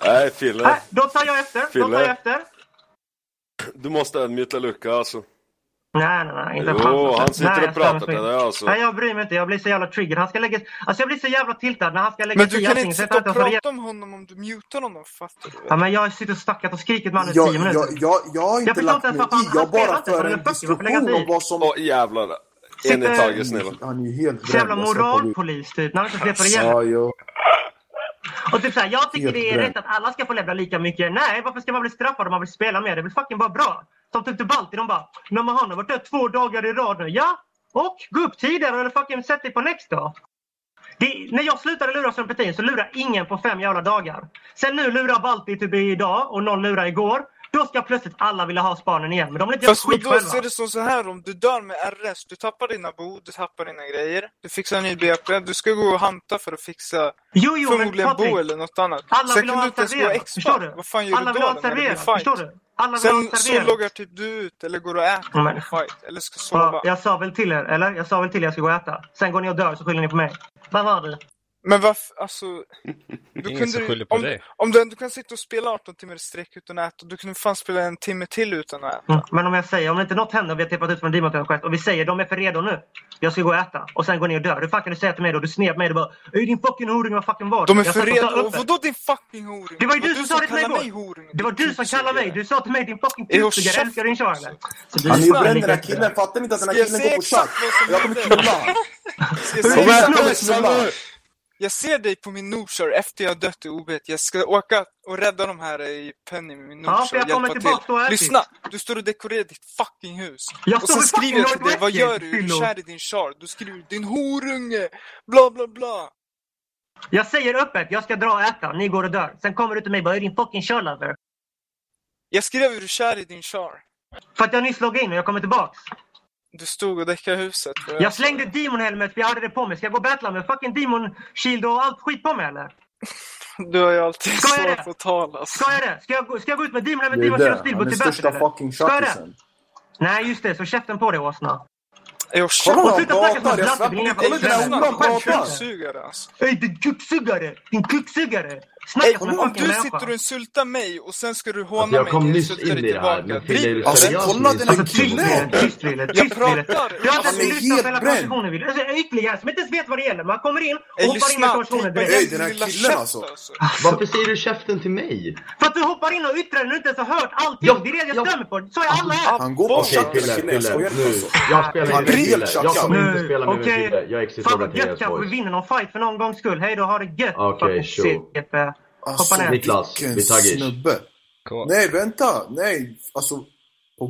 Nej, Fille. Nej, då tar jag efter. Du måste admita Lucka alltså. Nej, inte Jo, han sitter och pratar till dig alltså. Nej, jag bryr mig inte. Jag blir så jävla trigger. Han ska lägga... Alltså jag blir så jävla tiltad när han ska lägga... Men du kan inte sitta och prata om honom om du mutar honom, fattar du? Ja, men jag sitter och stackat och skrikit med honom i 10 minuter. Jag har inte lagt mig i. Jag bara för en diskussion om vad som... Åh, jävlar. En i taget, snälla. Han är ju helt så jävla moralpolis, typ. När han inte släpper igen. Ja, jo. Och typ såhär, jag tycker det är rätt att alla ska få levla lika mycket. Nej, varför ska man bli straffad om man vill spela med? Det vill fucking vara bra. Som typ till Balti, de bara, när man har varit där 2 dagar i rad nu. Ja, och gå upp tidigare eller fucking sätt dig på next då. När jag slutade lura Serpentin så lurade ingen på 5 jävla dagar. Sen nu lurar Balti typ idag och någon lurar igår. Då ska plötsligt alla vilja ha spanen igen. Men de vill inte göra skit själva. Fast då ser det så här, om du dör med RS, du tappar dina bo, du tappar dina grejer, du fixar en ny BP, du ska gå och hanta för att fixa förmodligen bo eller något annat. Sen kan du inte ens gå extra. Vad fan gör alla du då när det blir fight? Förstår du? Sen så loggar typ du ut eller går och äter när det fight. Eller ska sova. Jag sa väl till er, eller? Jag sa väl till er att jag ska gå och äta. Sen går ni och dör så skyller ni på mig. Vad var det? Men varför, alltså... Ingen som skyller på dig. Om du kan sitta och spela 18 timmar i sträck utan att äta, du kunde fan spela 1 timme till utan att äta. Men om jag säger, om inte något händer och vi har tippat ut från Demon och vi säger, de är för redo nu. Jag ska gå och äta. Och sen går ni och dör. Hur fan kan du säga till mig då? Du sned mig och bara, din fucking horing, vad fucking var det? De är för redo. Vadå din fucking horing? Det var ju du som sa det till mig då. Det var du som kallade mig. Du sa till mig, din fucking kuksugare, älskar din Charlie. Han är ju bränd den här killen. Fattar ni inte att den här killen går på chatt? Jag kommer knulla. Jag ser dig på min Nordsjör efter jag har dött i OB. Jag ska åka och rädda de här i Penny med min Nordsjör och hjälpa till. Lyssna, du står och dekorerar ditt fucking hus. Och sen skriver jag till dig, vad gör du? Är du kär i din char? Du skriver, din horunge, bla bla bla. Jag säger öppet, jag ska dra och äta. Ni går och dör. Sen kommer du till mig, vad är din fucking charlover? Jag skrev, är du kär i din char? För att jag nyss loggade in och jag kommer tillbaks. Du stod och däckade huset. Jag slängde Demon-helmet för jag hade det på mig. Ska jag gå och battla med fucking Demon-shield och allt skit på mig eller? Du har ju alltid svårt på att tala. Ska jag det? Ska jag gå ut med Demon-helmet, Demon-shield och stilbo till battle eller? Ska jag det? Nej just det, så käften på det åsna. Kolla han pratar, jag svär på mig. Kolla den här undan pratar. Din kuksugare! Din kuksugare! Om du sitter och insultar mig och sen ska du håna mig. Jag kom nyss in i det här. Alltså kolla den här killen. Jag pratar. Han är helt bränd. Alltså ytterligare som inte ens vet vad det gäller. Man kommer in och hoppar in i konversationen direkt. Den här killen alltså. Varför säger du käften till mig? För att du hoppar in och yttrar när du inte ens har hört allting. Det är det jag stämmer på. Så är alla här. Han går på chatt Pille. Jag spelar inte spela med Pille. Jag existerar till gött kanske vi vinner någon fight för någon gångs skull. Hej då, ha det gött. Okej, sure. Alltså, Niklas, vilken snubbe. Nej, vänta. Nej, alltså